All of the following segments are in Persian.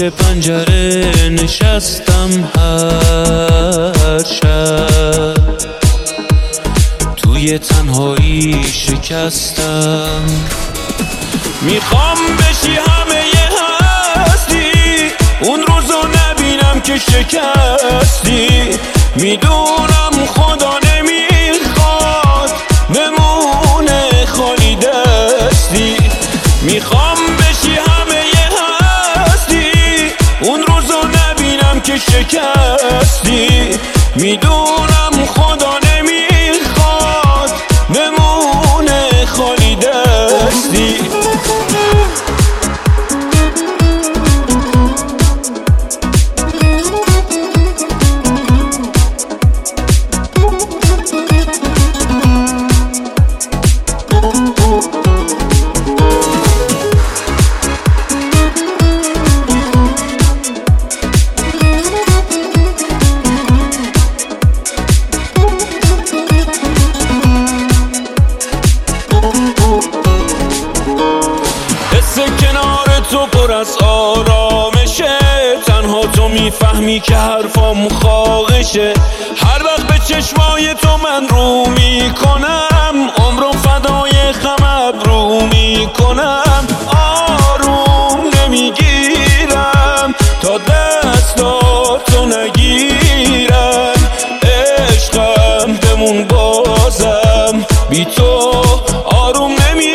پشت پنجره نشستم هر شب، توی تنهایی شکستم. میخوام بشی همه هستی، اون روزو نبینم که شکستی. میدونم خدا نمیخواد بمونه خالی دستی. میخوام بشی همه هستی، اون روزو نبینم که شکستی. میدونم خدا نمیخواد بمونه خالی دستی. کنار تو پر از آرامشه، تنها تو میفهمی که حرفام خاقشه. هر وقت به چشمای تو من رو میکنم، عمرم فدای خم ابرو میکنم. آروم نمیگیرم تا دستاتو نگیرم. عشقم بمون بازم، بی تو آروم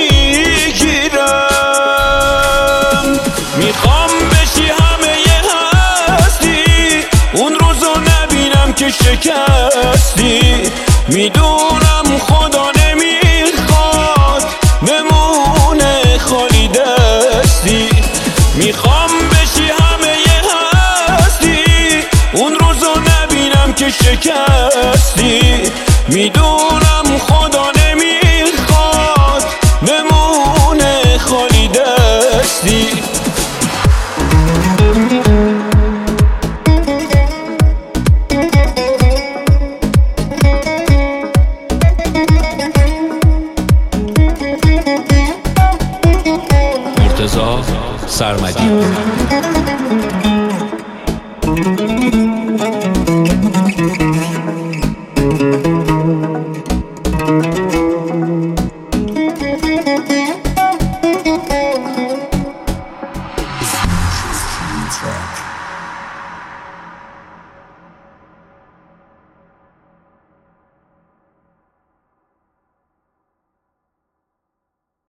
نمیگیرم. میخوام بشی همه هستی، اون روزو نبینم که شکستی. میدونم خدا نمیخواد بمونه خالی دستی. میخوام بشی همه هستی، اون روزو نبینم که شکستی. میدونم